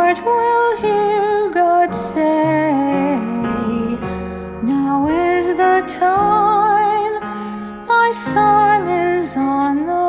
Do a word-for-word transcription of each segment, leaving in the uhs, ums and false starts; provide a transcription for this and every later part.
heart will hear God say, now is the time, my son is on the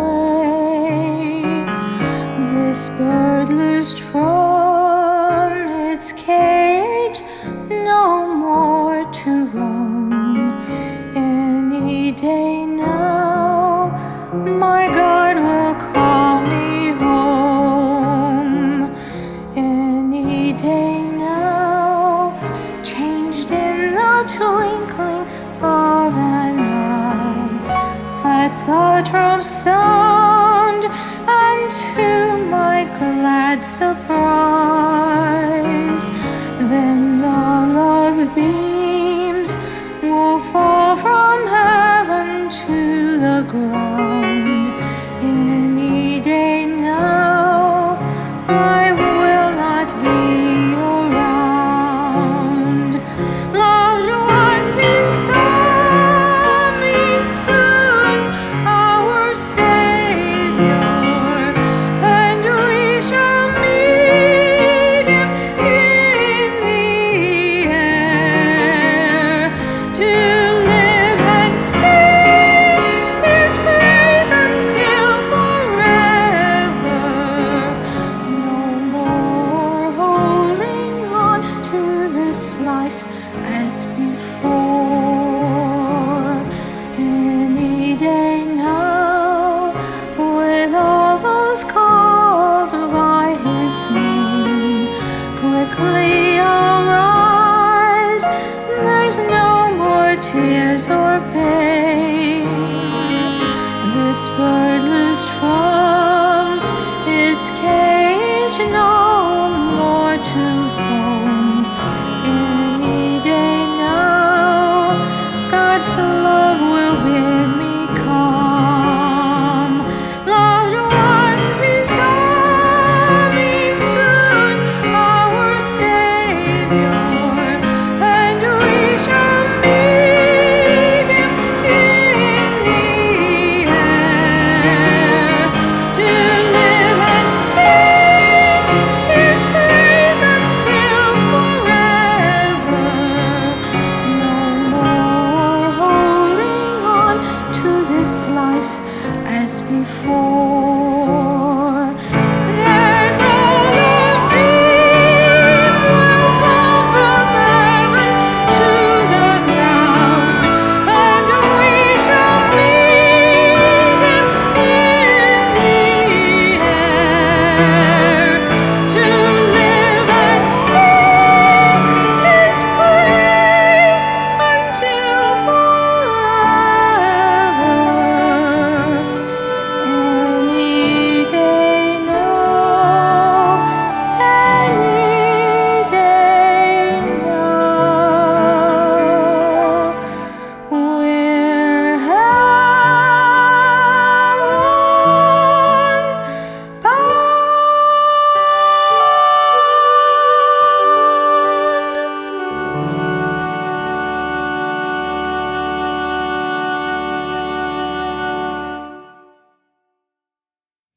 way. This bird loosed from its cage, no more to roam. Any day now, my God will call me home. Any day now, changed in the twinkling of an eye, at the trump sound, and to my glad surprise, then the love beams will fall from heaven to the ground. Any day now, I will not be around. Loved ones, is coming soon, our Savior, and we shall meet Him in the air, to live and sing His praise until forever. No more holding on to this life as before. Any day now, with all those called by His name, quickly I'll rise. There's no more tears or pain. This bird loosed from its cage, no